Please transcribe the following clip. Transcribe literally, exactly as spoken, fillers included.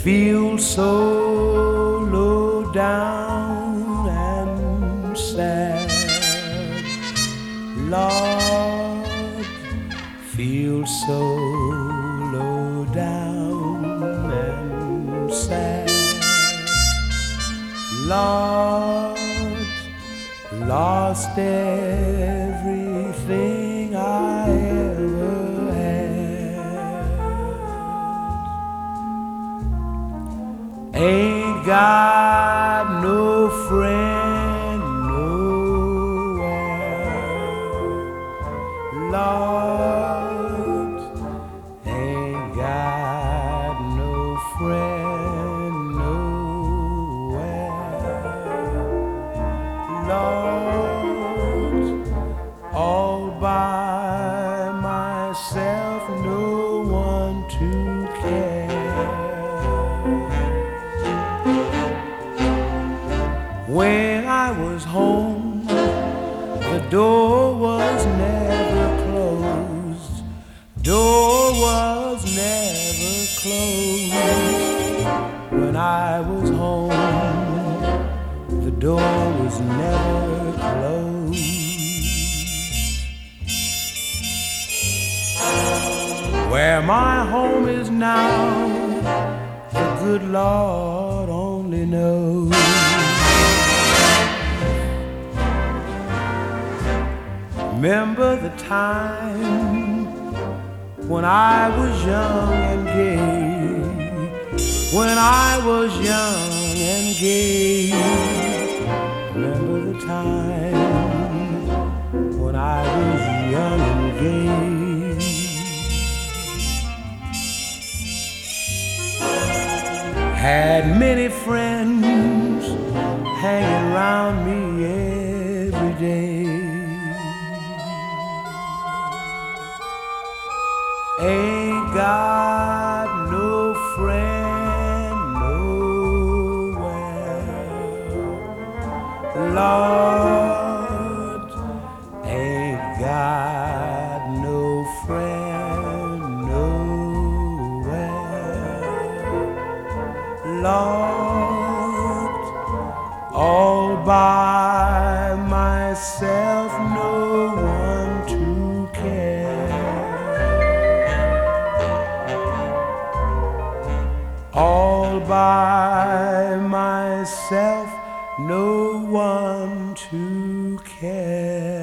feel so low down and sad. Lord, feel so low down and sad. Lord, lost everything I ever had. Ain't got no friend nowhere. Lord, ain't got no friend nowhere. Lord, all by myself, no one to care. When I was home, the door was never closed. Door was never closed. When I was home, the door was never closed. Where my home is now, the good Lord only knows. Remember the time when I was young and gay, when I was young and gay. Remember the time when I was young and gay. Had many friends hanging around me every day. Ain't got no friend nowhere. Lord, ain't got no friend nowhere. Lord, all by myself, no one to care. All by myself, no one to care.